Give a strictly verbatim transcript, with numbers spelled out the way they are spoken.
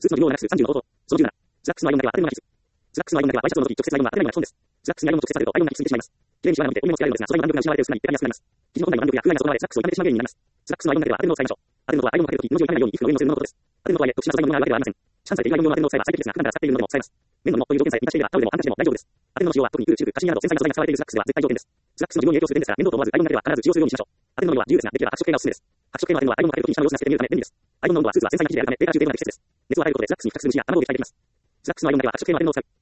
数値の量をなくすさんじゅうの方法。そのじゅうなな。スラックスのアイオンだけは当てるのが必須。スラックスのアイオンだけはバイシャツを除き、直接アイオンは当てないのが基本です。スラックスにアイオンを直接当てるとアイオンが行き過ぎてしまいます。綺麗にしわが伸びて折り目もつけられるのですが、素材の弾力が失われて薄くなり、ペラリやすくなります。生地の本来の弾力や風合いが損なわれ、スラックスを傷めてしまう原因になります。スラックスのアイオンだけは当てるのを抑えましょう。当てるのとはアイオンをかけるとき、文字を傷めないように衣服の上に乗せるもののことです。当てるのとはいえ、特殊な素材のものがあるわけではありません。市販されているアイオン用の当てるのを使えば最適ですが、普段から使っているものでも使えます。綿の布という条件さえ満たしていれば、タオルでもハンカチでも大丈夫です。当てるのの使用は特に空中、カシミヤなど繊細な素材が使われているスラックスでは絶対条件です。スラックスの需要に影響する点ですから、面倒と思わずアイオンだけでは必ず使用するようにしましょう。当てるの量は自由ですが、できれば白色系がおすすめです。白色系の当てるのはアイオンをかけるときに下の様子が透けて見えるため便利です。アイオンの温度はスーツは繊細な生地であるため、ベーカー中低温が適切です。熱を与えることでスラックスに付着する虫や卵を撃退できます。スラックスのアイオンだけは白色系の当てるのを使う。